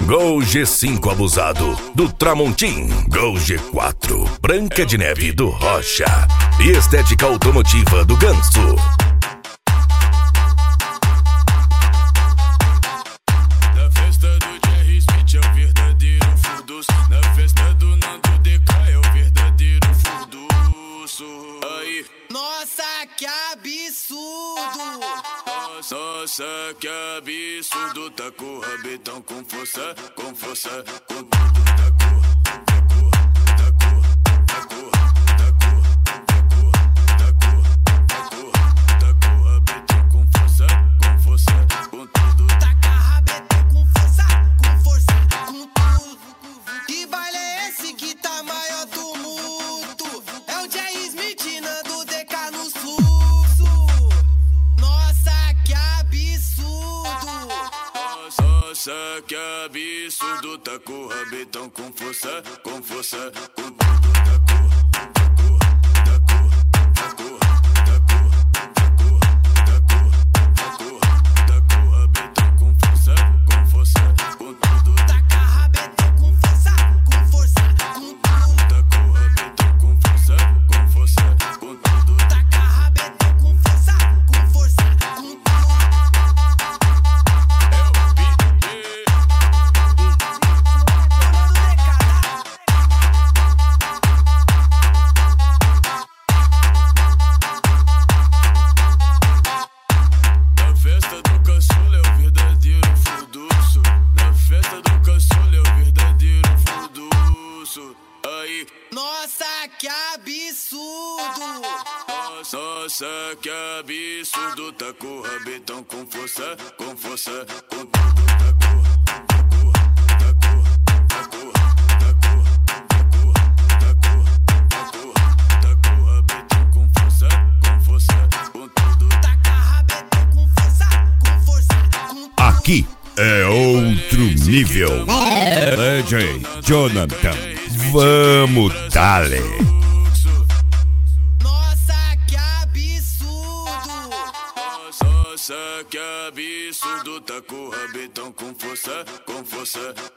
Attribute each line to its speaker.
Speaker 1: Gol G5 abusado, do Tramontim. Gol G4, Branca de Neve, do Rocha. E estética automotiva, do Ganso.
Speaker 2: Na festa do Jerry Smith é o verdadeiro furduço. Na festa do Nando DK é o verdadeiro furduço. Aí,
Speaker 3: nossa, que absurdo!
Speaker 2: Nossa, que absurdo. Tá com o rabetão com força, com força, com tudo. Tá com o rabetão com força, com força, com tudo.
Speaker 3: Tá com a rabetão com força, com tudo. Que baile é esse que tá maior tumulto? É o Jerry Smith, Nando DK no fluxo. Nossa, que absurdo!
Speaker 2: Nossa, que absurdo. Tá com o rabetão com força, com força, com tudo.
Speaker 3: Nossa, que absurdo!
Speaker 2: Nossa, que absurdo. Tá com o rabetão com força, com força, com tudo.
Speaker 4: Aqui é outro nível. DJ Jonathan, vamos dale.
Speaker 3: Nossa, que absurdo!
Speaker 2: Nossa, que absurdo. Tá com o rabetão com força, com força.